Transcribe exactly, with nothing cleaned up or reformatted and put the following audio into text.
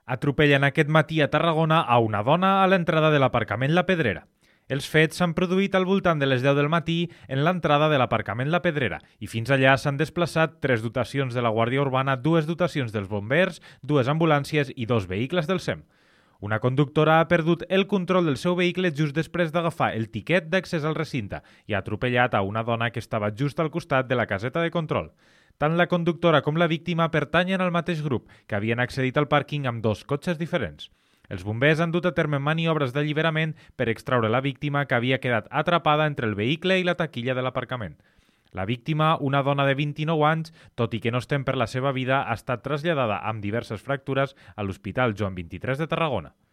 Atropellen aquest matí a Tarragona a una dona a l'entrada de l'aparcament La Pedrera. Els fets s'han produït al voltant de les deu del matí en l'entrada de l'aparcament La Pedrera i fins allà s'han desplaçat tres dotacions de la Guàrdia Urbana, dues dotacions dels bombers, dues ambulàncies i dos vehicles del SEM. Una conductora ha perdut el control del seu vehicle just després d'agafar el tiquet d'accés al recinte i ha atropellat a una dona que estava just al costat de la caseta de control. Tant la conductora com la víctima pertanyen al mateix grup, que havien accedit al pàrquing amb dos cotxes diferents. Els bombers han dut a terme maniobres d'alliberament per extraure la víctima, que havia quedat atrapada entre el vehicle i la taquilla de l'aparcament. La víctima, una dona de vint-i-nou anys, tot i que no estem per la seva vida, ha estat traslladada amb diverses fractures a l'Hospital Joan vint-i-tres de Tarragona.